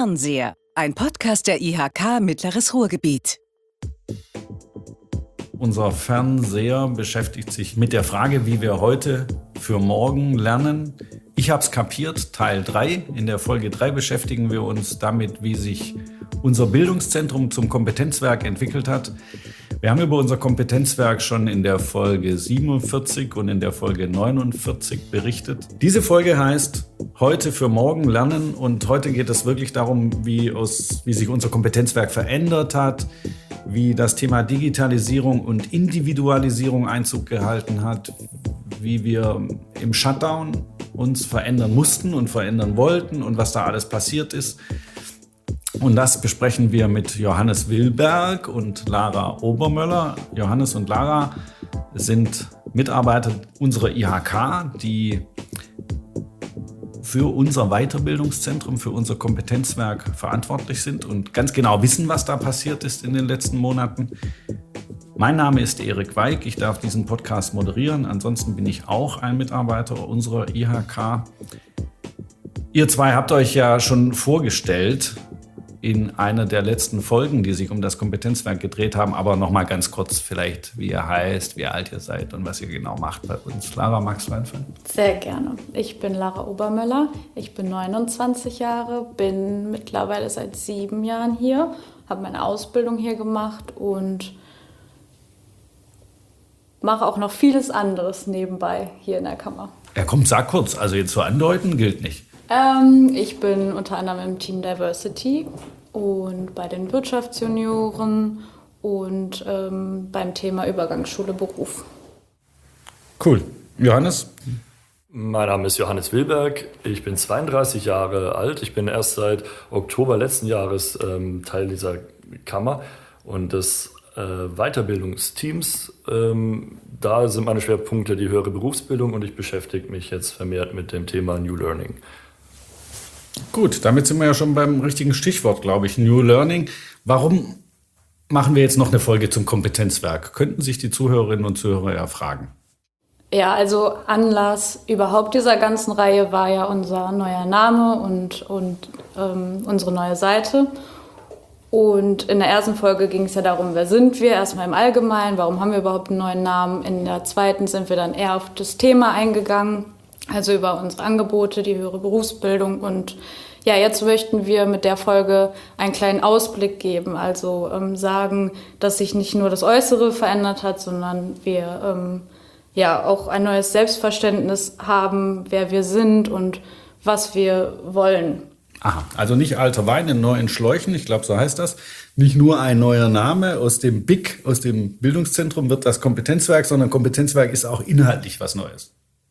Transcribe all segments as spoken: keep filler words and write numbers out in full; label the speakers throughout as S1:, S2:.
S1: Fernseher, ein Podcast der I H K Mittleres Ruhrgebiet.
S2: Unser Fernseher beschäftigt sich mit der Frage, wie wir heute für morgen lernen. Ich hab's kapiert, Teil drei. In der Folge drei beschäftigen wir uns damit, wie sich unser Bildungszentrum zum Kompetenzwerk entwickelt hat. Wir haben über unser Kompetenzwerk schon in der Folge siebenundvierzig und in der Folge neunundvierzig berichtet. Diese Folge heißt Heute für morgen lernen und heute geht es wirklich darum, wie, aus, wie sich unser Kompetenzwerk verändert hat, wie das Thema Digitalisierung und Individualisierung Einzug gehalten hat, wie wir im Shutdown uns verändern mussten und verändern wollten und was da alles passiert ist. Und das besprechen wir mit Johannes Wilberg und Lara Obermöller. Johannes und Lara sind Mitarbeiter unserer I H K, die für unser Weiterbildungszentrum, für unser Kompetenzwerk verantwortlich sind und ganz genau wissen, was da passiert ist in den letzten Monaten. Mein Name ist Erik Weig, ich darf diesen Podcast moderieren. Ansonsten bin ich auch ein Mitarbeiter unserer I H K. Ihr zwei habt euch ja schon vorgestellt in einer der letzten Folgen, die sich um das Kompetenzwerk gedreht haben. Aber noch mal ganz kurz vielleicht, wie ihr heißt, wie alt ihr seid und was ihr genau macht bei uns. Lara, magst du anfangen?
S3: Sehr gerne. Ich bin Lara Obermöller, ich bin neunundzwanzig Jahre, bin mittlerweile seit sieben Jahren hier, habe meine Ausbildung hier gemacht und mache auch noch vieles anderes nebenbei hier in der Kammer.
S2: Ja komm, sag kurz, also jetzt so andeuten gilt nicht.
S3: Ähm, ich bin unter anderem im Team Diversity und bei den Wirtschaftsjunioren und ähm, beim Thema Übergang Schule-Beruf.
S2: Cool. Johannes?
S4: Mein Name ist Johannes Wilberg, ich bin zweiunddreißig Jahre alt, ich bin erst seit Oktober letzten Jahres ähm, Teil dieser Kammer und des äh, Weiterbildungsteams. Ähm, da sind meine Schwerpunkte die höhere Berufsbildung und ich beschäftige mich jetzt vermehrt mit dem Thema New Learning.
S2: Gut, damit sind wir ja schon beim richtigen Stichwort, glaube ich, New Learning. Warum machen wir jetzt noch eine Folge zum Kompetenzwerk? Könnten sich die Zuhörerinnen und Zuhörer ja fragen.
S3: Ja, also Anlass überhaupt dieser ganzen Reihe war ja unser neuer Name und, und ähm, unsere neue Seite. Und in der ersten Folge ging es ja darum, wer sind wir, erstmal im Allgemeinen, warum haben wir überhaupt einen neuen Namen. In der zweiten sind wir dann eher auf das Thema eingegangen, also über unsere Angebote, die höhere Berufsbildung. Und ja, jetzt möchten wir mit der Folge einen kleinen Ausblick geben, also ähm, sagen, dass sich nicht nur das Äußere verändert hat, sondern wir ähm, ja auch ein neues Selbstverständnis haben, wer wir sind und was wir wollen.
S2: Aha, also nicht alter Wein in neuen Schläuchen, ich glaube, so heißt das. Nicht nur ein neuer Name aus dem B I C, aus dem Bildungszentrum wird das Kompetenzwerk, sondern Kompetenzwerk ist auch inhaltlich was Neues.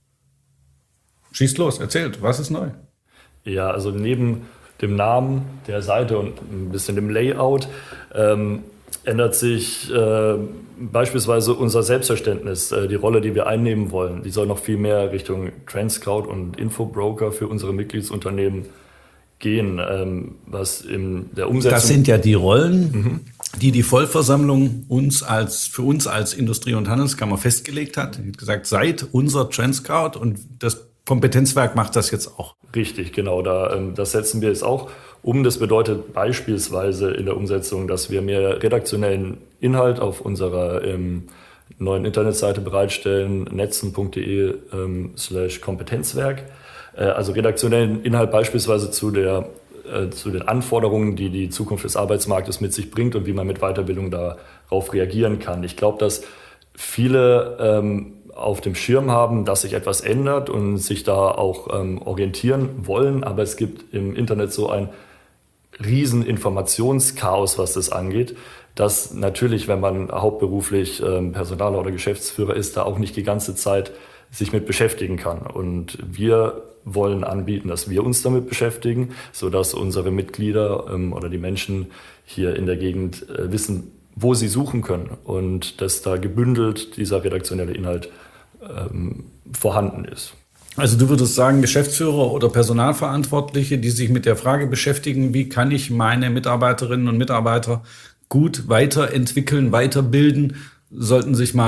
S2: Schießt los, erzählt, was ist neu?
S4: Ja, also neben dem Namen der Seite und ein bisschen dem Layout ähm, ändert sich äh, beispielsweise unser Selbstverständnis, äh, die Rolle, die wir einnehmen wollen. Die soll noch viel mehr Richtung Trendscout und Infobroker für unsere Mitgliedsunternehmen gehen, ähm, was in der Umsetzung...
S2: Das sind ja die Rollen, mhm. die die Vollversammlung uns als, für uns als Industrie- und Handelskammer festgelegt hat. Die hat gesagt, seid unser Trendscout und das Kompetenzwerk macht das jetzt auch.
S4: Richtig, genau. Da, ähm, das setzen wir jetzt auch um. Das bedeutet beispielsweise in der Umsetzung, dass wir mehr redaktionellen Inhalt auf unserer ähm, neuen Internetseite bereitstellen, netzen punkt de ähm, slash Kompetenzwerk. Äh, also redaktionellen Inhalt beispielsweise zu, der, äh, zu den Anforderungen, die die Zukunft des Arbeitsmarktes mit sich bringt und wie man mit Weiterbildung darauf reagieren kann. Ich glaube, dass viele ähm, auf dem Schirm haben, dass sich etwas ändert und sich da auch ähm, orientieren wollen. Aber es gibt im Internet so ein riesen Informationschaos, was das angeht, dass natürlich, wenn man hauptberuflich ähm, Personaler oder Geschäftsführer ist, da auch nicht die ganze Zeit sich mit beschäftigen kann. Und wir wollen anbieten, dass wir uns damit beschäftigen, sodass unsere Mitglieder ähm, oder die Menschen hier in der Gegend äh, wissen, wo sie suchen können und dass da gebündelt dieser redaktionelle Inhalt ähm, vorhanden ist.
S2: Also du würdest sagen, Geschäftsführer oder Personalverantwortliche, die sich mit der Frage beschäftigen, wie kann ich meine Mitarbeiterinnen und Mitarbeiter gut weiterentwickeln, weiterbilden, sollten sich mal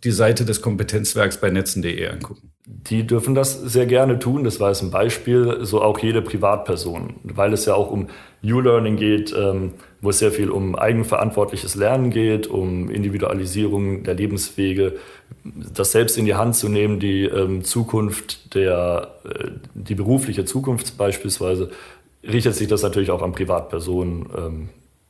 S2: die Seite des Kompetenzwerks bei netzen punkt de angucken?
S4: Die dürfen das sehr gerne tun. Das war jetzt ein Beispiel, so auch jede Privatperson, weil es ja auch um U-Learning geht, ähm, wo es sehr viel um eigenverantwortliches Lernen geht, um Individualisierung der Lebenswege, das selbst in die Hand zu nehmen, die ähm, Zukunft der, äh, die berufliche Zukunft beispielsweise, richtet sich das natürlich auch an Privatpersonen. Ähm.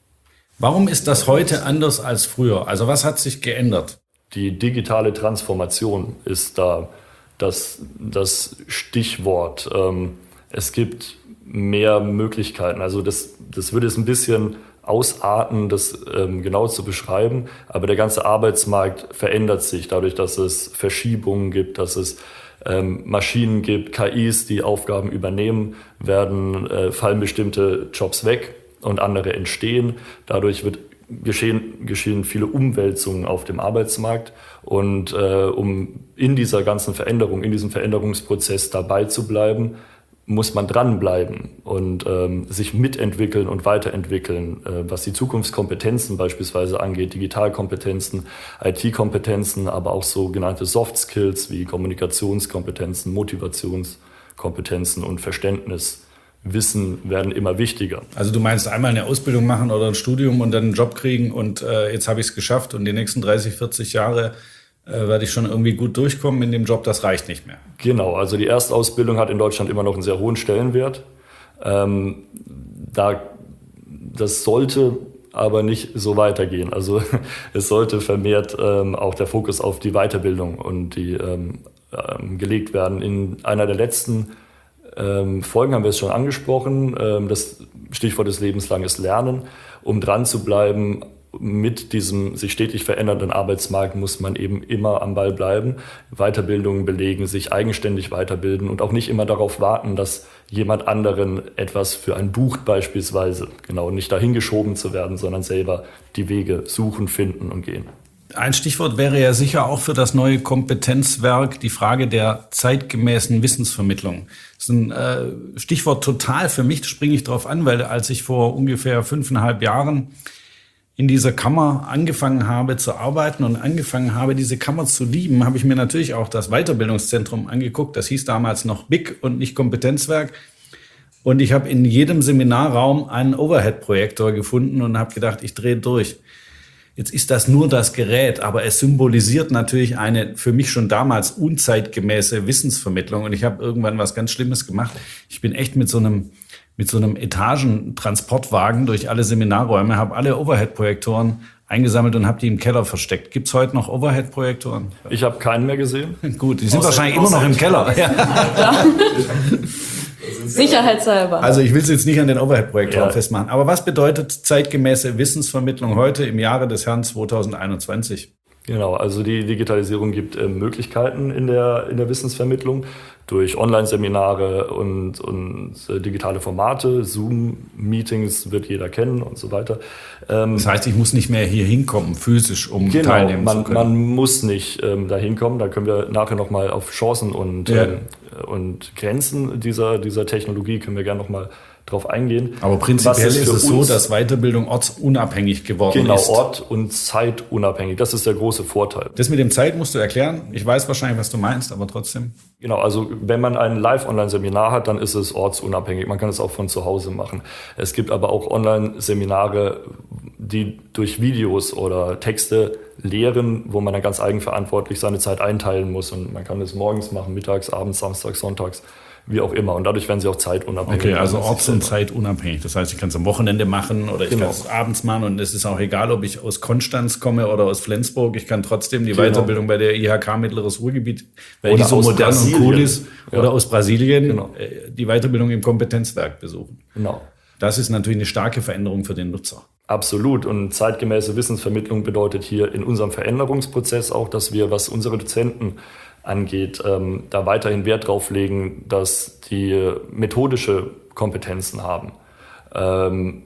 S2: Warum ist das heute anders als früher? Also was hat sich geändert?
S4: Die digitale Transformation ist da das, das Stichwort. Ähm, es gibt mehr Möglichkeiten. Also das, das würde es ein bisschen ausarten, das ähm, genau zu beschreiben. Aber der ganze Arbeitsmarkt verändert sich dadurch, dass es Verschiebungen gibt, dass es ähm, Maschinen gibt, K Is, die Aufgaben übernehmen, werden, äh, fallen bestimmte Jobs weg und andere entstehen. Dadurch wird geschehen, geschehen viele Umwälzungen auf dem Arbeitsmarkt. Und äh, um in dieser ganzen Veränderung, in diesem Veränderungsprozess dabei zu bleiben, muss man dranbleiben und ähm, sich mitentwickeln und weiterentwickeln, äh, was die Zukunftskompetenzen beispielsweise angeht, Digitalkompetenzen, I T-Kompetenzen, aber auch sogenannte Soft Skills wie Kommunikationskompetenzen, Motivationskompetenzen und Verständniswissen werden immer wichtiger.
S2: Also du meinst einmal eine Ausbildung machen oder ein Studium und dann einen Job kriegen und äh, jetzt habe ich es geschafft und die nächsten dreißig, vierzig Jahre äh, werde ich schon irgendwie gut durchkommen in dem Job, das reicht nicht mehr.
S4: Genau, also die Erstausbildung hat in Deutschland immer noch einen sehr hohen Stellenwert. Ähm, da, das sollte aber nicht so weitergehen. Also es sollte vermehrt ähm, auch der Fokus auf die Weiterbildung und die ähm, ähm, gelegt werden. In einer der letzten ähm, Folgen haben wir es schon angesprochen, ähm, das Stichwort des lebenslanges Lernen. Um dran zu bleiben, mit diesem sich stetig verändernden Arbeitsmarkt muss man eben immer am Ball bleiben, Weiterbildungen belegen, sich eigenständig weiterbilden und auch nicht immer darauf warten, dass jemand anderen etwas für ein Buch beispielsweise, genau, nicht dahin geschoben zu werden, sondern selber die Wege suchen, finden und gehen.
S2: Ein Stichwort wäre ja sicher auch für das neue Kompetenzwerk die Frage der zeitgemäßen Wissensvermittlung. Das ist ein äh, Stichwort total für mich, da springe ich drauf an, weil als ich vor ungefähr fünfeinhalb Jahren in dieser Kammer angefangen habe zu arbeiten und angefangen habe, diese Kammer zu lieben, habe ich mir natürlich auch das Weiterbildungszentrum angeguckt. Das hieß damals noch B I C und nicht Kompetenzwerk. Und ich habe in jedem Seminarraum einen Overhead-Projektor gefunden und habe gedacht, ich drehe durch. Jetzt ist das nur das Gerät, aber es symbolisiert natürlich eine für mich schon damals unzeitgemäße Wissensvermittlung. Und ich habe irgendwann was ganz Schlimmes gemacht. Ich bin echt mit so einem mit so einem Etagentransportwagen durch alle Seminarräume, habe alle Overhead-Projektoren eingesammelt und habe die im Keller versteckt. Gibt es heute noch Overhead-Projektoren?
S4: Ich habe keinen mehr gesehen.
S2: Gut, die sind außer, wahrscheinlich immer noch im Keller. Ja.
S3: Ja. Sicherheitshalber.
S2: Also ich will es jetzt nicht an den Overhead-Projektoren
S4: ja.
S2: festmachen. Aber was bedeutet zeitgemäße Wissensvermittlung heute im Jahre des Herrn zwanzig einundzwanzig?
S4: Genau, also die Digitalisierung gibt äh, Möglichkeiten in der, in der Wissensvermittlung durch Online-Seminare und, und äh, digitale Formate, Zoom-Meetings wird jeder kennen und so weiter. Ähm,
S2: das heißt, ich muss nicht mehr hier hinkommen, physisch, um
S4: genau,
S2: teilnehmen
S4: man,
S2: zu können.
S4: Man muss nicht ähm, da hinkommen, da können wir nachher nochmal auf Chancen und,
S2: ja.
S4: ähm, und Grenzen dieser, dieser Technologie können wir gerne nochmal drauf eingehen.
S2: Aber prinzipiell ist es so, dass Weiterbildung ortsunabhängig geworden
S4: genau,
S2: ist.
S4: Genau, ort- und zeitunabhängig. Das ist der große Vorteil.
S2: Das mit dem Zeit musst du erklären. Ich weiß wahrscheinlich, was du meinst, aber trotzdem.
S4: Genau, also wenn man ein Live-Online-Seminar hat, dann ist es ortsunabhängig. Man kann es auch von zu Hause machen. Es gibt aber auch Online-Seminare, die durch Videos oder Texte lehren, wo man dann ganz eigenverantwortlich seine Zeit einteilen muss. Und man kann es morgens machen, mittags, abends, samstags, sonntags. Wie auch immer. Und dadurch werden sie auch zeitunabhängig.
S2: Okay, also orts- und zeitunabhängig. Das heißt, ich kann es am Wochenende machen oder ich genau. kann es abends machen. Und es ist auch egal, ob ich aus Konstanz komme oder aus Flensburg. Ich kann trotzdem die genau. Weiterbildung bei der I H K Mittleres Ruhrgebiet, weil oder die so modern Brasilien. Und cool ist, ja. oder aus Brasilien, genau. die Weiterbildung im Kompetenzwerk besuchen.
S4: Genau.
S2: Das ist natürlich eine starke Veränderung für den Nutzer.
S4: Absolut. Und zeitgemäße Wissensvermittlung bedeutet hier in unserem Veränderungsprozess auch, dass wir, was unsere Dozenten angeht, ähm, da weiterhin Wert drauf legen, dass die methodische Kompetenzen haben. Ähm,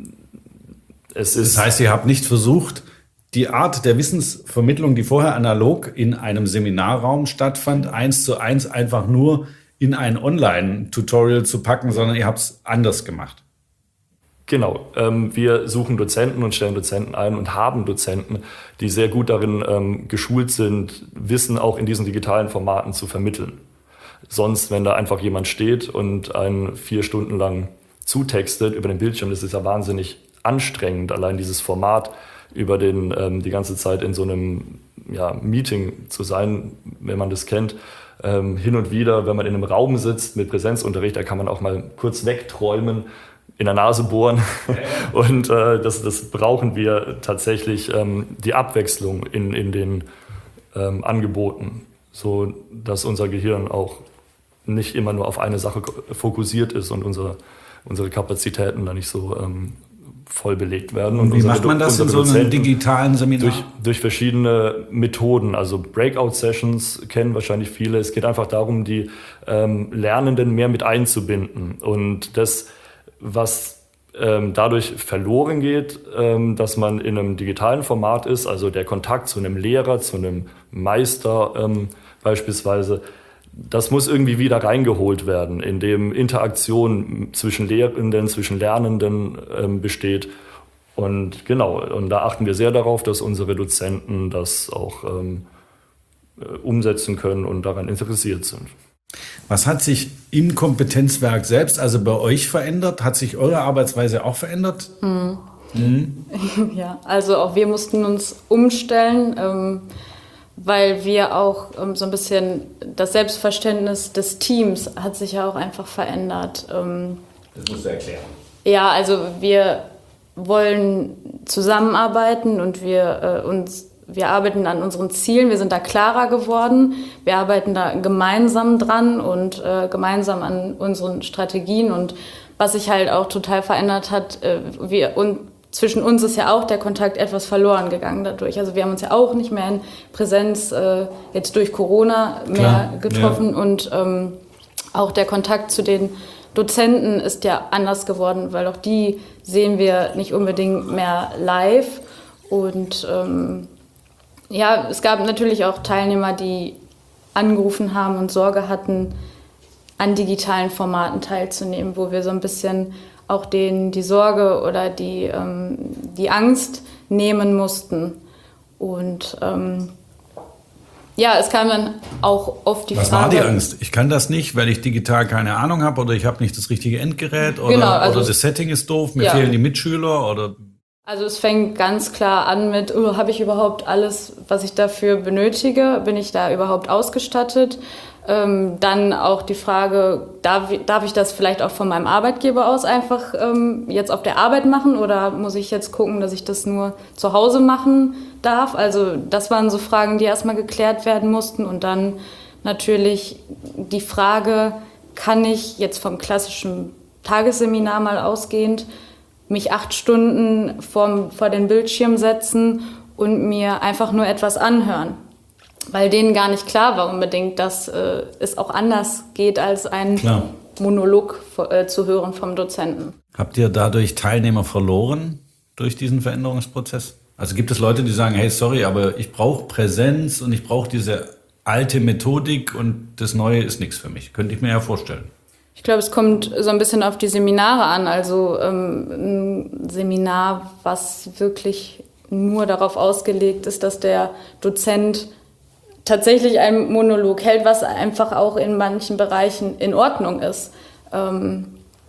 S4: es ist
S2: das heißt, ihr habt nicht versucht, die Art der Wissensvermittlung, die vorher analog in einem Seminarraum stattfand, eins zu eins einfach nur in ein Online-Tutorial zu packen, sondern ihr habt es anders gemacht.
S4: Genau, ähm, wir suchen Dozenten und stellen Dozenten ein und haben Dozenten, die sehr gut darin ähm, geschult sind, Wissen auch in diesen digitalen Formaten zu vermitteln. Sonst, wenn da einfach jemand steht und einen vier Stunden lang zutextet über den Bildschirm, das ist ja wahnsinnig anstrengend, allein dieses Format über den ähm, die ganze Zeit in so einem ja, Meeting zu sein, wenn man das kennt. Ähm, hin und wieder, wenn man in einem Raum sitzt mit Präsenzunterricht, da kann man auch mal kurz wegträumen, in der Nase bohren. Und äh, das, das brauchen wir tatsächlich, ähm, die Abwechslung in, in den ähm, Angeboten, so dass unser Gehirn auch nicht immer nur auf eine Sache fokussiert ist und unsere, unsere Kapazitäten da nicht so ähm, voll belegt werden.
S2: Und wie
S4: unsere,
S2: macht man das in so einem digitalen Seminar?
S4: Durch, durch verschiedene Methoden, also Breakout-Sessions kennen wahrscheinlich viele. Es geht einfach darum, die ähm, Lernenden mehr mit einzubinden. Und das, was ähm, dadurch verloren geht, ähm, dass man in einem digitalen Format ist, also der Kontakt zu einem Lehrer, zu einem Meister ähm, beispielsweise, das muss irgendwie wieder reingeholt werden, indem Interaktion zwischen Lehrenden, zwischen Lernenden ähm, besteht. Und genau, und da achten wir sehr darauf, dass unsere Dozenten das auch ähm, umsetzen können und daran interessiert sind.
S2: Was hat sich im Kompetenzwerk selbst, also bei euch, verändert? Hat sich eure Arbeitsweise auch verändert?
S3: Mhm.
S2: Mhm.
S3: Ja, also auch wir mussten uns umstellen, ähm, weil wir auch ähm, so ein bisschen das Selbstverständnis des Teams hat sich ja auch einfach verändert. Ähm,
S2: das musst du erklären.
S3: Ja, also wir wollen zusammenarbeiten und wir äh, uns wir arbeiten an unseren Zielen, wir sind da klarer geworden, wir arbeiten da gemeinsam dran und äh, gemeinsam an unseren Strategien. Und was sich halt auch total verändert hat, äh, wir, und zwischen uns ist ja auch der Kontakt etwas verloren gegangen dadurch. Also wir haben uns ja auch nicht mehr in Präsenz äh, jetzt durch Corona mehr
S2: Klar,
S3: getroffen
S2: ja.
S3: Und ähm, auch der Kontakt zu den Dozenten ist ja anders geworden, weil auch die sehen wir nicht unbedingt mehr live. Und ähm, ja, es gab natürlich auch Teilnehmer, die angerufen haben und Sorge hatten, an digitalen Formaten teilzunehmen, wo wir so ein bisschen auch denen die Sorge oder die, ähm, die Angst nehmen mussten. Und ähm, ja, es kam dann auch oft die
S2: Was
S3: Frage...
S2: Was war die Angst? Ich kann das nicht, weil ich digital keine Ahnung habe oder ich habe nicht das richtige Endgerät oder,
S3: genau, also
S2: oder das Setting ist doof, mir
S3: ja.
S2: fehlen die Mitschüler oder...
S3: Also es fängt ganz klar an mit, oh, habe ich überhaupt alles, was ich dafür benötige? Bin ich da überhaupt ausgestattet? Ähm, dann auch die Frage, darf, darf ich das vielleicht auch von meinem Arbeitgeber aus einfach ähm, jetzt auf der Arbeit machen oder muss ich jetzt gucken, dass ich das nur zu Hause machen darf? Also das waren so Fragen, die erstmal geklärt werden mussten. Und dann natürlich die Frage, kann ich jetzt vom klassischen Tagesseminar mal ausgehend mich acht Stunden vorm, vor den Bildschirm setzen und mir einfach nur etwas anhören. Weil denen gar nicht klar war unbedingt, dass äh, es auch anders geht, als ein Klar. Monolog äh, zu hören vom Dozenten.
S2: Habt ihr dadurch Teilnehmer verloren durch diesen Veränderungsprozess? Also gibt es Leute, die sagen, hey, sorry, aber ich brauche Präsenz und ich brauche diese alte Methodik und das Neue ist nichts für mich. Könnte ich mir ja vorstellen.
S3: Ich glaube, es kommt so ein bisschen auf die Seminare an. Also ähm, ein Seminar, was wirklich nur darauf ausgelegt ist, dass der Dozent tatsächlich einen Monolog hält, was einfach auch in manchen Bereichen in Ordnung ist. Ähm,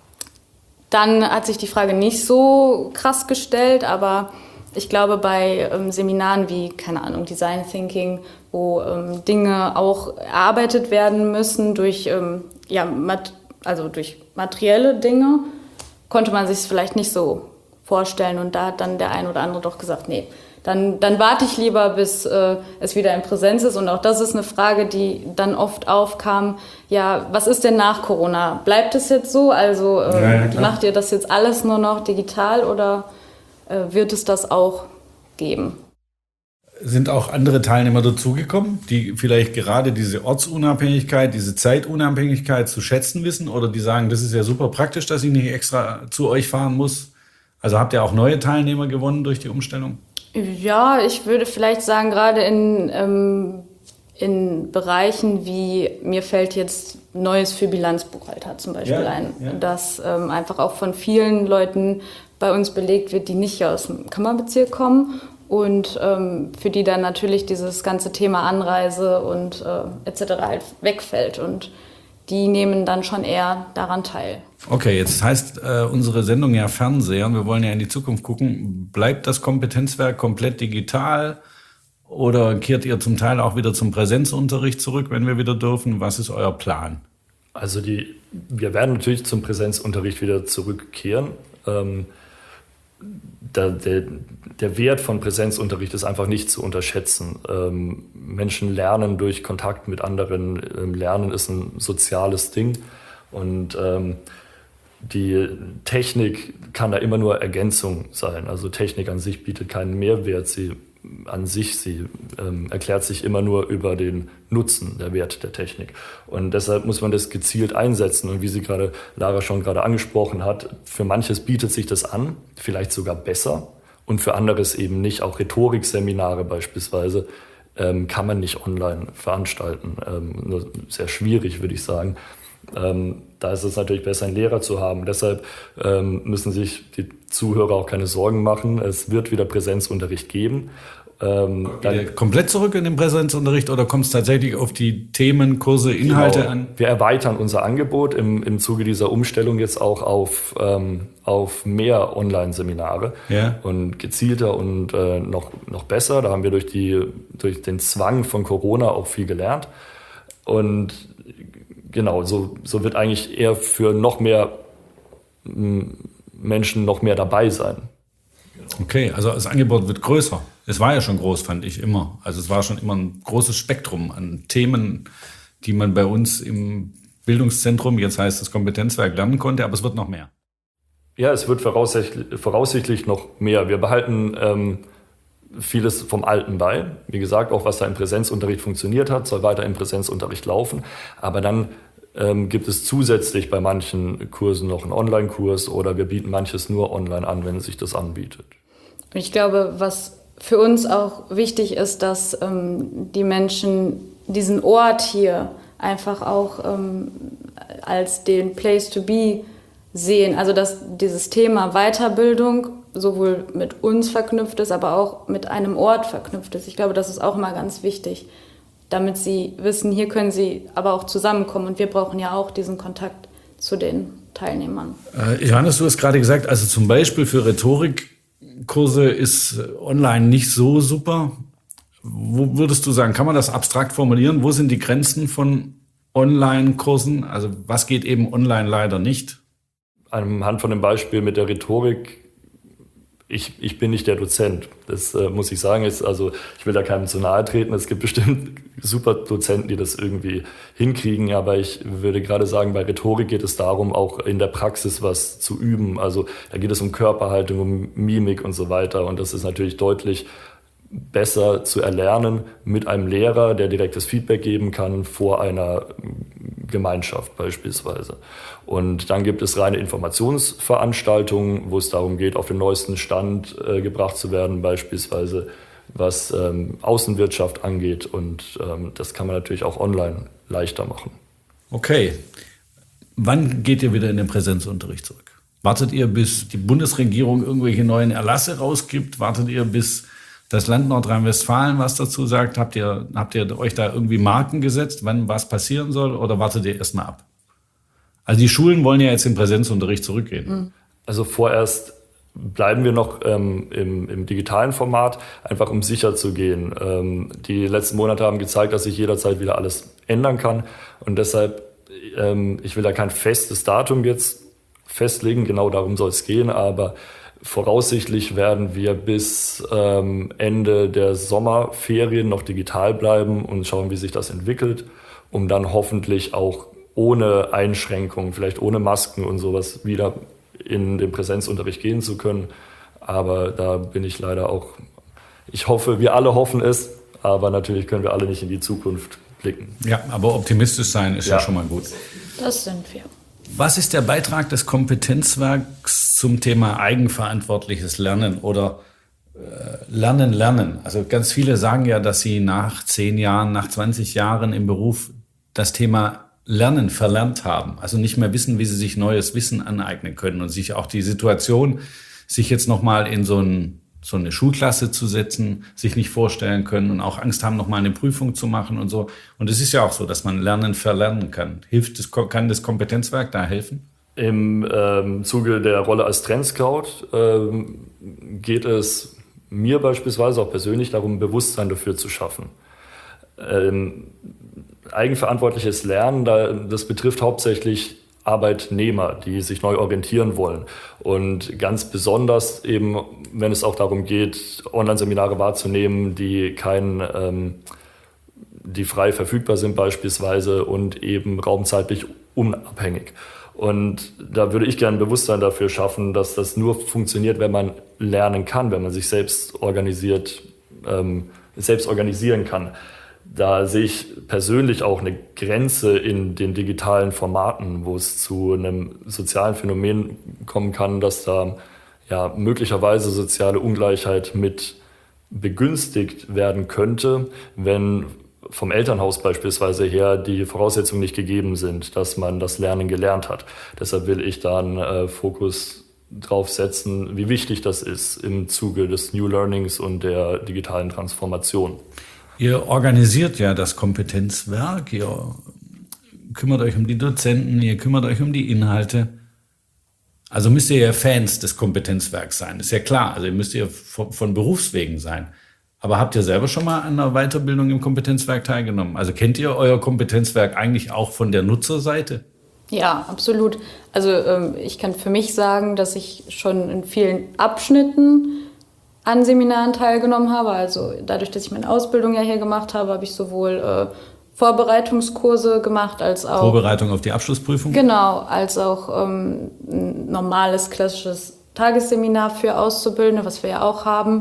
S3: dann hat sich die Frage nicht so krass gestellt, aber ich glaube, bei ähm, Seminaren wie, keine Ahnung, Design Thinking, wo ähm, Dinge auch erarbeitet werden müssen durch, ähm, ja, mat- also durch materielle Dinge, konnte man sich es vielleicht nicht so vorstellen. Und da hat dann der ein oder andere doch gesagt, nee, dann, dann warte ich lieber, bis äh, es wieder in Präsenz ist. Und auch das ist eine Frage, die dann oft aufkam, ja, was ist denn nach Corona? Bleibt es jetzt so? Also äh, ja, ja, macht ihr das jetzt alles nur noch digital oder äh, wird es das auch geben?
S2: Sind auch andere Teilnehmer dazugekommen, die vielleicht gerade diese Ortsunabhängigkeit, diese Zeitunabhängigkeit zu schätzen wissen oder die sagen, das ist ja super praktisch, dass ich nicht extra zu euch fahren muss? Also habt ihr auch neue Teilnehmer gewonnen durch die Umstellung?
S3: Ja, ich würde vielleicht sagen, gerade in, ähm, in Bereichen wie, mir fällt jetzt Neues für Bilanzbuchhalter zum Beispiel ja, ein, ja. dass ähm, einfach auch von vielen Leuten bei uns belegt wird, die nicht aus dem Kammerbezirk kommen und ähm, für die dann natürlich dieses ganze Thema Anreise und äh, et cetera halt wegfällt und die nehmen dann schon eher daran teil.
S2: Okay, jetzt heißt äh, unsere Sendung ja Fernseher und wir wollen ja in die Zukunft gucken. Bleibt das Kompetenzwerk komplett digital oder kehrt ihr zum Teil auch wieder zum Präsenzunterricht zurück, wenn wir wieder dürfen? Was ist euer Plan?
S4: Also die, wir werden natürlich zum Präsenzunterricht wieder zurückkehren. Ähm, der, der, der Wert von Präsenzunterricht ist einfach nicht zu unterschätzen. Ähm, Menschen lernen durch Kontakt mit anderen. Ähm, Lernen ist ein soziales Ding. Und ähm, die Technik kann da immer nur Ergänzung sein. Also Technik an sich bietet keinen Mehrwert. Sie an sich, sie ähm, erklärt sich immer nur über den Nutzen, der Wert der Technik. Und deshalb muss man das gezielt einsetzen. Und wie sie gerade, Lara schon gerade angesprochen hat, für manches bietet sich das an, vielleicht sogar besser. Und für anderes eben nicht. Auch Rhetorikseminare beispielsweise ähm, kann man nicht online veranstalten. Ähm, nur sehr schwierig, würde ich sagen. Ähm, da ist es natürlich besser, einen Lehrer zu haben. Deshalb ähm, müssen sich die Zuhörer auch keine Sorgen machen. Es wird wieder Präsenzunterricht geben. Ähm,
S2: dann komplett zurück in den Präsenzunterricht oder kommt es tatsächlich auf die Themen, Kurse, Inhalte
S4: genau.
S2: an?
S4: Wir erweitern unser Angebot im, im Zuge dieser Umstellung jetzt auch auf, ähm, auf mehr Online-Seminare
S2: ja.
S4: und gezielter und äh, noch, noch besser. Da haben wir durch, die, durch den Zwang von Corona auch viel gelernt. Und genau, so, so wird eigentlich eher für noch mehr m, Menschen noch mehr dabei sein.
S2: Okay, also das Angebot wird größer. Es war ja schon groß, fand ich immer. Also es war schon immer ein großes Spektrum an Themen, die man bei uns im Bildungszentrum, jetzt heißt das Kompetenzwerk, lernen konnte, aber es wird noch mehr.
S4: Ja, es wird voraussichtlich, voraussichtlich noch mehr. Wir behalten ähm, vieles vom Alten bei. Wie gesagt, auch was da im Präsenzunterricht funktioniert hat, soll weiter im Präsenzunterricht laufen. Aber dann ähm, gibt es zusätzlich bei manchen Kursen noch einen Online-Kurs oder wir bieten manches nur online an, wenn sich das anbietet.
S3: Ich glaube, was für uns auch wichtig ist, dass ähm, die Menschen diesen Ort hier einfach auch ähm, als den Place to be sehen. Also dass dieses Thema Weiterbildung sowohl mit uns verknüpft ist, aber auch mit einem Ort verknüpft ist. Ich glaube, das ist auch immer ganz wichtig, damit sie wissen, hier können sie aber auch zusammenkommen. Und wir brauchen ja auch diesen Kontakt zu den Teilnehmern.
S2: Äh, Johannes, du hast gerade gesagt, also zum Beispiel für Rhetorikkurse ist online nicht so super. Wo würdest du sagen, kann man das abstrakt formulieren? Wo sind die Grenzen von Online-Kursen? Also was geht eben online leider nicht?
S4: Anhand von dem Beispiel mit der Rhetorik, ich, ich bin nicht der Dozent, das äh, muss ich sagen. Ist, also ich will da keinem zu nahe treten. Es gibt bestimmt super Dozenten, die das irgendwie hinkriegen, aber ich würde gerade sagen, bei Rhetorik geht es darum, auch in der Praxis was zu üben. Also da geht es um Körperhaltung, um Mimik und so weiter und das ist natürlich deutlich besser zu erlernen mit einem Lehrer, der direktes Feedback geben kann vor einer Gemeinschaft beispielsweise. Und dann gibt es reine Informationsveranstaltungen, wo es darum geht, auf den neuesten Stand äh, gebracht zu werden, beispielsweise was ähm, Außenwirtschaft angeht. Und ähm, das kann man natürlich auch online leichter machen.
S2: Okay. Wann geht ihr wieder in den Präsenzunterricht zurück? Wartet ihr, bis die Bundesregierung irgendwelche neuen Erlasse rausgibt? Wartet ihr, bis das Land Nordrhein-Westfalen was dazu sagt? Habt ihr, habt ihr euch da irgendwie Marken gesetzt, wann was passieren soll? Oder wartet ihr erstmal ab? Also die Schulen wollen ja jetzt in Präsenzunterricht zurückgehen.
S4: Also vorerst bleiben wir noch ähm, im, im digitalen Format, einfach um sicher zu gehen. Ähm, die letzten Monate haben gezeigt, dass sich jederzeit wieder alles ändern kann. Und deshalb, ähm, ich will da kein festes Datum jetzt festlegen, genau darum soll es gehen, aber voraussichtlich werden wir bis ähm, Ende der Sommerferien noch digital bleiben und schauen, wie sich das entwickelt, um dann hoffentlich auch ohne Einschränkungen, vielleicht ohne Masken und sowas wieder in den Präsenzunterricht gehen zu können. Aber da bin ich leider auch, ich hoffe, wir alle hoffen es, aber natürlich können wir alle nicht in die Zukunft blicken.
S2: Ja, aber optimistisch sein ist ja,
S4: ja
S2: schon mal gut.
S3: Das sind wir.
S2: Was ist der Beitrag des Kompetenzwerks zum Thema eigenverantwortliches Lernen oder äh, Lernen, Lernen? Also ganz viele sagen ja, dass sie nach zehn Jahren, nach zwanzig Jahren im Beruf das Thema Lernen verlernt haben. Also nicht mehr wissen, wie sie sich neues Wissen aneignen können und sich auch die Situation, sich jetzt nochmal in so, ein, so eine Schulklasse zu setzen, sich nicht vorstellen können und auch Angst haben, nochmal eine Prüfung zu machen und so. Und es ist ja auch so, dass man Lernen verlernen kann. Hilft das, kann das Kompetenzwerk da helfen?
S4: Im ähm, Zuge der Rolle als Trendscout ähm, geht es mir beispielsweise auch persönlich darum, Bewusstsein dafür zu schaffen. Ähm, eigenverantwortliches Lernen, das betrifft hauptsächlich Arbeitnehmer, die sich neu orientieren wollen. Und ganz besonders eben, wenn es auch darum geht, Online-Seminare wahrzunehmen, die kein, ähm, die frei verfügbar sind beispielsweise und eben raumzeitlich unabhängig. Und da würde ich gerne ein Bewusstsein dafür schaffen, dass das nur funktioniert, wenn man lernen kann, wenn man sich selbst organisiert, ähm, selbst organisieren kann. Da sehe ich persönlich auch eine Grenze in den digitalen Formaten, wo es zu einem sozialen Phänomen kommen kann, dass da ja möglicherweise soziale Ungleichheit mit begünstigt werden könnte, wenn vom Elternhaus beispielsweise her die Voraussetzungen nicht gegeben sind, dass man das Lernen gelernt hat. Deshalb will ich da einen äh, Fokus drauf setzen, wie wichtig das ist im Zuge des New Learnings und der digitalen Transformation.
S2: Ihr organisiert ja das Kompetenzwerk, ihr kümmert euch um die Dozenten, ihr kümmert euch um die Inhalte. Also müsst ihr ja Fans des Kompetenzwerks sein, ist ja klar. Also ihr müsst ja von, von Berufswegen sein. Aber habt ihr selber schon mal an einer Weiterbildung im Kompetenzwerk teilgenommen? Also kennt ihr euer Kompetenzwerk eigentlich auch von der Nutzerseite?
S3: Ja, absolut. Also ähm, ich kann für mich sagen, dass ich schon in vielen Abschnitten an Seminaren teilgenommen habe. Also dadurch, dass ich meine Ausbildung ja hier gemacht habe, habe ich sowohl äh, Vorbereitungskurse gemacht als auch...
S2: Vorbereitung auf die Abschlussprüfung?
S3: Genau, als auch ähm, ein normales, klassisches Tagesseminar für Auszubildende, was wir ja auch haben.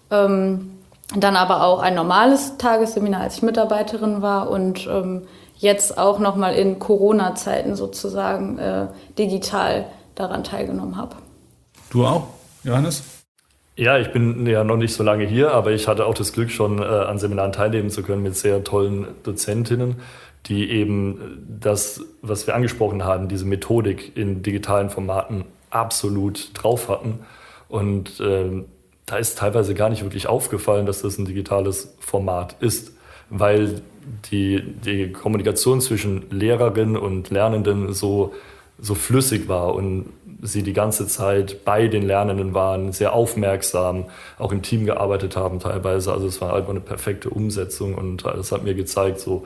S3: Ähm, dann aber auch ein normales Tagesseminar, als ich Mitarbeiterin war und ähm, jetzt auch nochmal in Corona-Zeiten sozusagen äh, digital daran teilgenommen habe.
S2: Du auch, Johannes?
S4: Ja, ich bin ja noch nicht so lange hier, aber ich hatte auch das Glück, schon äh, an Seminaren teilnehmen zu können mit sehr tollen Dozentinnen, die eben das, was wir angesprochen haben, diese Methodik in digitalen Formaten absolut drauf hatten. Und äh, da ist teilweise gar nicht wirklich aufgefallen, dass das ein digitales Format ist, weil die, die Kommunikation zwischen Lehrerin und Lernenden so, so flüssig war und sie die ganze Zeit bei den Lernenden waren, sehr aufmerksam, auch im Team gearbeitet haben teilweise. Also es war einfach eine perfekte Umsetzung und das hat mir gezeigt, so,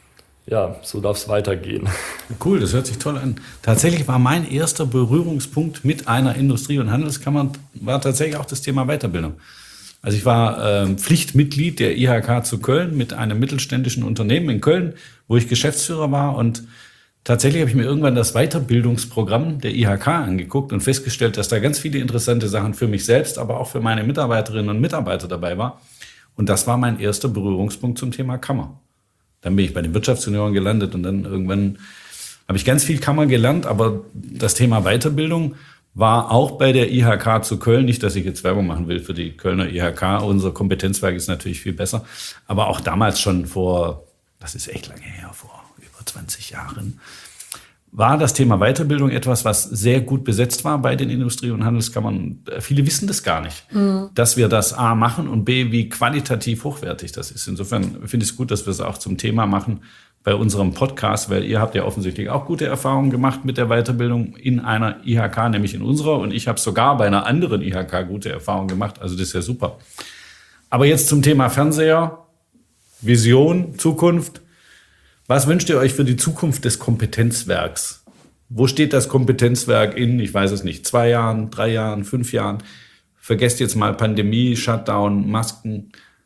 S4: ja, so darf es weitergehen.
S2: Cool, das hört sich toll an. Tatsächlich war mein erster Berührungspunkt mit einer Industrie- und Handelskammer war tatsächlich auch das Thema Weiterbildung. Also ich war äh, Pflichtmitglied der I H K zu Köln mit einem mittelständischen Unternehmen in Köln, wo ich Geschäftsführer war, und tatsächlich habe ich mir irgendwann das Weiterbildungsprogramm der I H K angeguckt und festgestellt, dass da ganz viele interessante Sachen für mich selbst, aber auch für meine Mitarbeiterinnen und Mitarbeiter dabei war. Und das war mein erster Berührungspunkt zum Thema Kammer. Dann bin ich bei den Wirtschaftsjunioren gelandet und dann irgendwann habe ich ganz viel Kammer gelernt, aber das Thema Weiterbildung war auch bei der I H K zu Köln. Nicht, dass ich jetzt Werbung machen will für die Kölner I H K. Unser Kompetenzwerk ist natürlich viel besser. Aber auch damals schon vor, das ist echt lange her, vor über zwanzig Jahren, war das Thema Weiterbildung etwas, was sehr gut besetzt war bei den Industrie- und Handelskammern. Viele wissen das gar nicht, mhm. dass wir das A machen und B, wie qualitativ hochwertig das ist. Insofern finde ich es gut, dass wir es auch zum Thema machen bei unserem Podcast, weil ihr habt ja offensichtlich auch gute Erfahrungen gemacht mit der Weiterbildung in einer I H K, nämlich in unserer. Und ich habe sogar bei einer anderen I H K gute Erfahrungen gemacht. Also das ist ja super. Aber jetzt zum Thema Fernseher, Vision, Zukunft. Was wünscht ihr euch für die Zukunft des Kompetenzwerks? Wo steht das Kompetenzwerk in, ich weiß es nicht, zwei Jahren, drei Jahren, fünf Jahren? Vergesst jetzt mal Pandemie, Shutdown, Masken.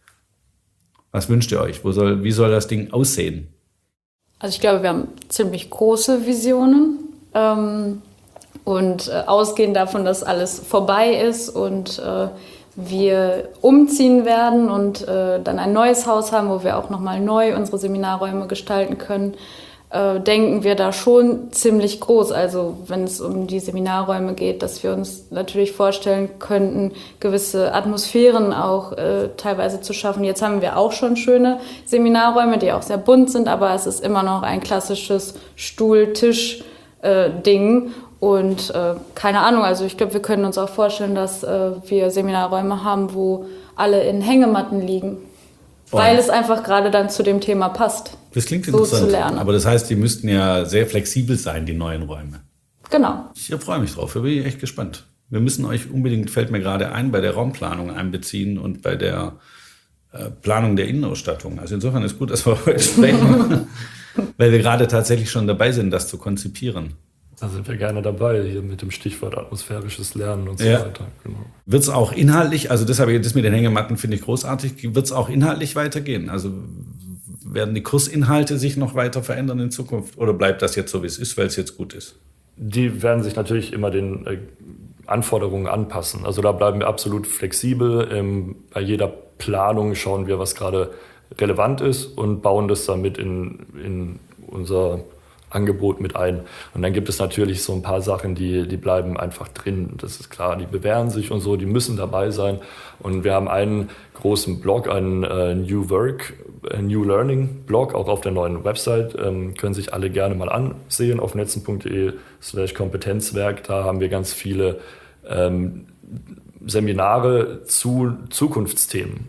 S2: Was wünscht ihr euch? Wo soll, wie soll das Ding aussehen?
S3: Also ich glaube, wir haben ziemlich große Visionen ähm, und äh, ausgehend davon, dass alles vorbei ist und äh, wir umziehen werden und äh, dann ein neues Haus haben, wo wir auch nochmal neu unsere Seminarräume gestalten können, äh, denken wir da schon ziemlich groß. Also wenn es um die Seminarräume geht, dass wir uns natürlich vorstellen könnten, gewisse Atmosphären auch äh, teilweise zu schaffen. Jetzt haben wir auch schon schöne Seminarräume, die auch sehr bunt sind, aber es ist immer noch ein klassisches Stuhl-Tisch-Ding. Und äh, keine Ahnung, also ich glaube, wir können uns auch vorstellen, dass äh, wir Seminarräume haben, wo alle in Hängematten liegen. Oh. Weil es einfach gerade dann zu dem Thema passt.
S2: Das klingt
S3: so
S2: interessant.
S3: Zu lernen.
S2: Aber das heißt, die müssten ja sehr flexibel sein, die neuen Räume.
S3: Genau.
S2: Ich freue mich drauf, da bin ich echt gespannt. Wir müssen euch unbedingt, fällt mir gerade ein, bei der Raumplanung einbeziehen und bei der äh, Planung der Innenausstattung. Also insofern ist gut, dass wir heute sprechen, weil wir gerade tatsächlich schon dabei sind, das zu konzipieren.
S4: Da sind wir gerne dabei, hier mit dem Stichwort atmosphärisches Lernen und so
S2: ja.
S4: weiter. Genau.
S2: Wird es auch inhaltlich, also das, habe ich, das mit den Hängematten finde ich großartig, wird es auch inhaltlich weitergehen? Also werden die Kursinhalte sich noch weiter verändern in Zukunft oder bleibt das jetzt so, wie es ist, weil es jetzt gut ist?
S4: Die werden sich natürlich immer den äh, Anforderungen anpassen. Also da bleiben wir absolut flexibel. Ähm, bei jeder Planung schauen wir, was gerade relevant ist und bauen das damit in, in unser Angebot mit ein. Und dann gibt es natürlich so ein paar Sachen, die, die bleiben einfach drin. Das ist klar, die bewähren sich und so, die müssen dabei sein. Und wir haben einen großen Blog, einen äh, New Work, äh, New Learning Blog, auch auf der neuen Website. Ähm, können sich alle gerne mal ansehen auf netzen punkt de slash Kompetenzwerk. Da haben wir ganz viele ähm, Seminare zu Zukunftsthemen.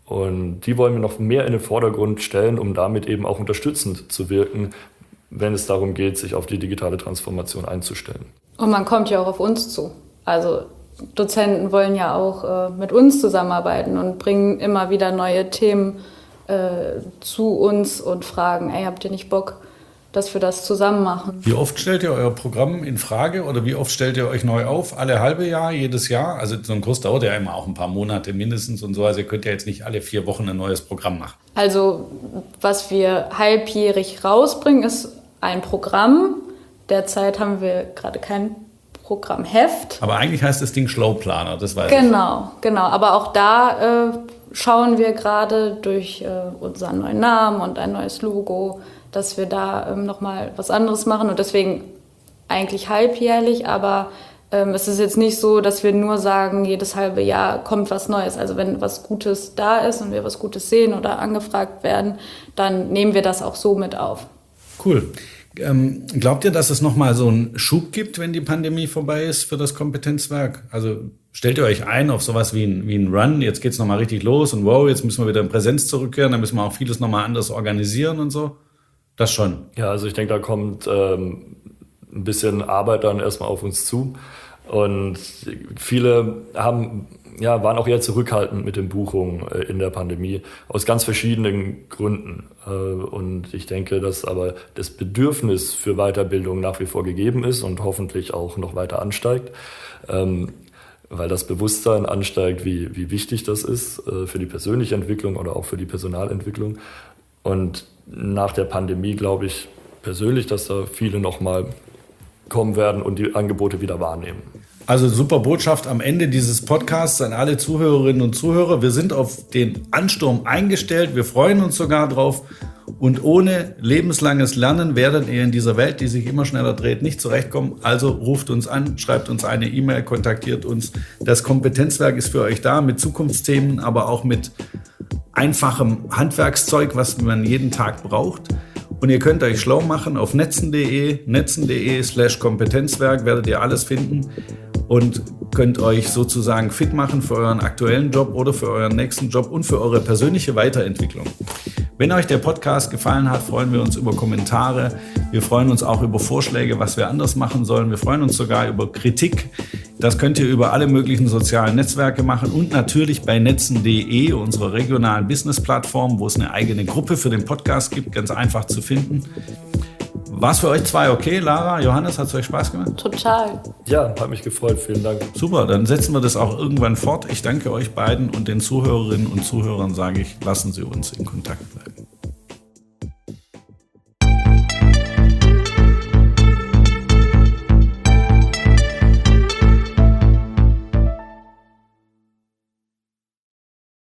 S4: Und die wollen wir noch mehr in den Vordergrund stellen, um damit eben auch unterstützend zu wirken, wenn es darum geht, sich auf die digitale Transformation einzustellen.
S3: Und man kommt ja auch auf uns zu. Also Dozenten wollen ja auch äh, mit uns zusammenarbeiten und bringen immer wieder neue Themen äh, zu uns und fragen, ey, habt ihr nicht Bock, dass wir das zusammen machen?
S2: Wie oft stellt ihr euer Programm in Frage oder wie oft stellt ihr euch neu auf? Alle halbe Jahr, jedes Jahr? Also so ein Kurs dauert ja immer auch ein paar Monate mindestens und so. Also ihr könnt ja jetzt nicht alle vier Wochen ein neues Programm machen.
S3: Also was wir halbjährig rausbringen, ist ein Programm. Derzeit haben wir gerade kein Programmheft.
S2: Aber eigentlich heißt das Ding Schlauplaner, das weiß ich.
S3: Genau, genau. Aber auch da äh, schauen wir gerade durch äh, unseren neuen Namen und ein neues Logo, dass wir da ähm, nochmal was anderes machen. Und deswegen eigentlich halbjährlich, aber ähm, es ist jetzt nicht so, dass wir nur sagen, jedes halbe Jahr kommt was Neues. Also wenn was Gutes da ist und wir was Gutes sehen oder angefragt werden, dann nehmen wir das auch so mit auf.
S2: Cool. Ähm, glaubt ihr, dass es nochmal so einen Schub gibt, wenn die Pandemie vorbei ist für das Kompetenzwerk? Also stellt ihr euch ein auf sowas wie ein, wie ein Run, jetzt geht's nochmal richtig los und wow, jetzt müssen wir wieder in Präsenz zurückkehren, dann müssen wir auch vieles nochmal anders organisieren und so? Das schon.
S4: Ja, also ich denke, da kommt ähm, ein bisschen Arbeit dann erstmal auf uns zu. Und viele haben, ja, waren auch eher zurückhaltend mit den Buchungen äh, in der Pandemie, aus ganz verschiedenen Gründen. Äh, und ich denke, dass aber das Bedürfnis für Weiterbildung nach wie vor gegeben ist und hoffentlich auch noch weiter ansteigt, ähm, weil das Bewusstsein ansteigt, wie, wie wichtig das ist äh, für die persönliche Entwicklung oder auch für die Personalentwicklung. Und nach der Pandemie glaube ich persönlich, dass da viele nochmal kommen werden und die Angebote wieder wahrnehmen.
S2: Also super Botschaft am Ende dieses Podcasts an alle Zuhörerinnen und Zuhörer. Wir sind auf den Ansturm eingestellt, wir freuen uns sogar drauf. Und ohne lebenslanges Lernen werdet ihr in dieser Welt, die sich immer schneller dreht, nicht zurechtkommen. Also ruft uns an, schreibt uns eine E-Mail, kontaktiert uns. Das Kompetenzwerk ist für euch da mit Zukunftsthemen, aber auch mit einfachem Handwerkszeug, was man jeden Tag braucht. Und ihr könnt euch schlau machen auf netzen punkt de, netzen punkt de slash Kompetenzwerk, werdet ihr alles finden und könnt euch sozusagen fit machen für euren aktuellen Job oder für euren nächsten Job und für eure persönliche Weiterentwicklung. Wenn euch der Podcast gefallen hat, freuen wir uns über Kommentare. Wir freuen uns auch über Vorschläge, was wir anders machen sollen. Wir freuen uns sogar über Kritik. Das könnt ihr über alle möglichen sozialen Netzwerke machen und natürlich bei netzen punkt de, unserer regionalen Business-Plattform, wo es eine eigene Gruppe für den Podcast gibt, ganz einfach zu finden. War es für euch zwei okay? Lara, Johannes, hat es euch Spaß gemacht?
S3: Total.
S4: Ja, hat mich gefreut. Vielen Dank.
S2: Super, dann setzen wir das auch irgendwann fort. Ich danke euch beiden und den Zuhörerinnen und Zuhörern sage ich, lassen Sie uns in Kontakt bleiben.